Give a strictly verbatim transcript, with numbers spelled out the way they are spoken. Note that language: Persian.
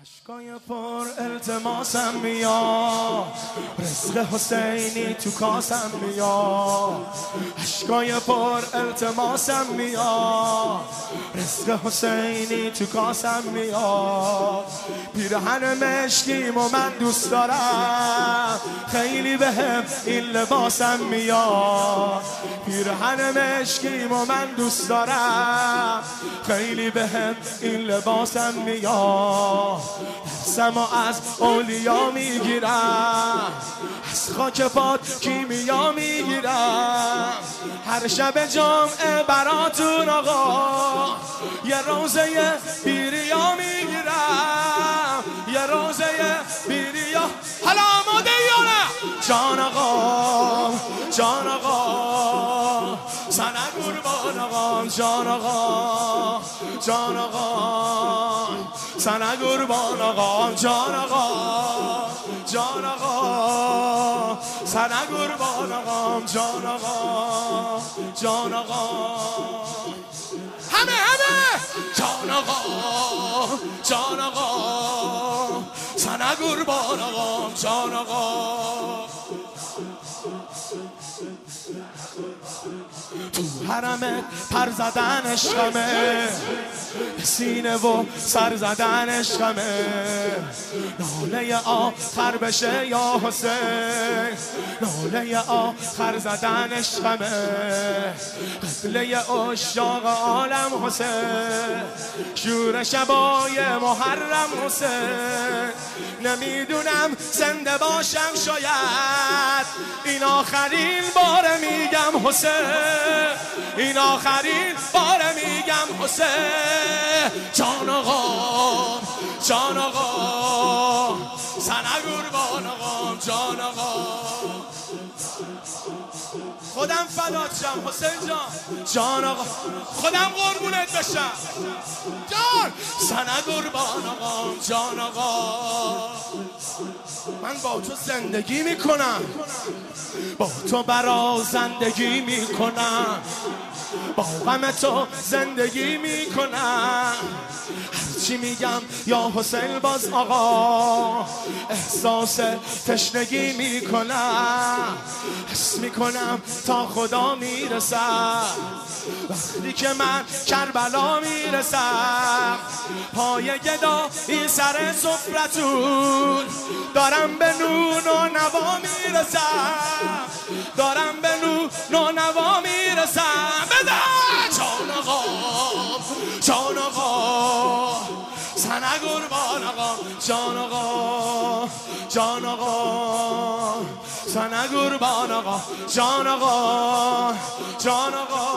عشقای پر التماسم میاد، رزق حسینی تو کاسم میاد. عشقای پر التماسم میاد، رزق حسینی تو کاسم میاد. پیرهن مشکیم و من دوست دارم، خیلی بهم این لباسم میاد. پیرهن مشکیم و من دوست دارم، خیلی بهم این لباسم میاد. سما از اولیا میگیرم، از خاک پات کیمیا میگیرم. هر شب جمعه براتون آقا یه روزه بیریا میگیرم، یه روزه بیریا. حالا آماده یا نه؟ جان آقا جان آقا سنه قربان آقا، جان آقا جان آقا سنه قربان آقا، جان آقا جان آقا سنه قربان آقا، جان آقا جان آقا همه همه جان آقا جان آقا سنه قربان آقا، جان آقا. تو حرمت پر زدن عشقمه، سینه و سر زدن عشقمه. ناله آخر بشه یا حسین، ناله آخر زدن عشقمه. قبله اشاق عالم حسین، شور شبای محرم حسین. نمیدونم زنده باشم شاید این آخرین بار میگم حسین، این آخرین بار میگم حسین. جان آقا جان آقا سنه قربان آقا، جان آقا. خودم فدات شم حسین جان، جان آقا خودم قربونت بشم جان. سنه قربان آقا، جان آقا. من با تو زندگی میکنم، با تو برا زندگی میکنم، با غم تو زندگی میکنم. هرچی میگم یا حسین باز آقا احساس تشنگی میکنم. حس میکنم تا خدا میرسم، وقتی که من کربلا میرسم. پای گدا این سر سفرتون دارم به نون و نوا میرسم، دارم به نون و نوا میرسم. بده جان آقا جان آقا سنه قربان آقا، جان آقا جان آقا سنه قربان آقا، جان آقا جان آقا